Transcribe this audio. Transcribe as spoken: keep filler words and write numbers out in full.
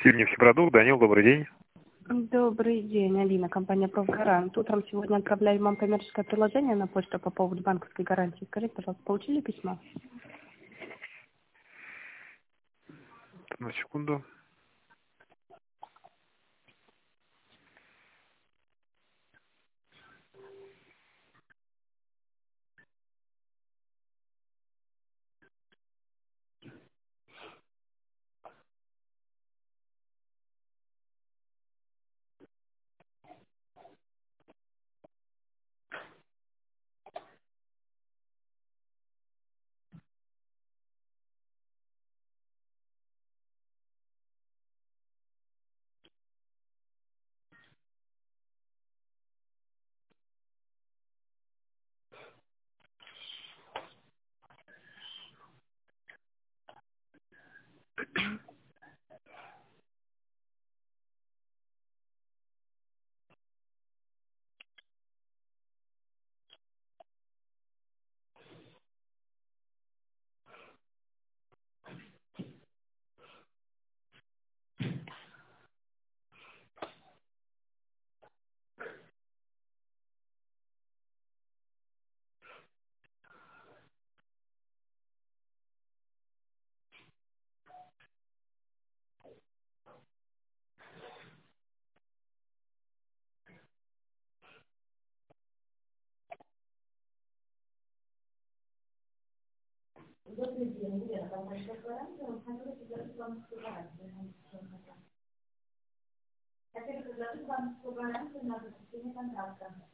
Сибнефтепродукт, Данил, добрый день. Добрый день, Алина, компания «Профгарант». Утром сегодня отправляю вам коммерческое предложение на почту по поводу банковской гарантии. Скажите, пожалуйста, получили письмо? На секунду. Хотели предложить вам гарантию на заключение контракта.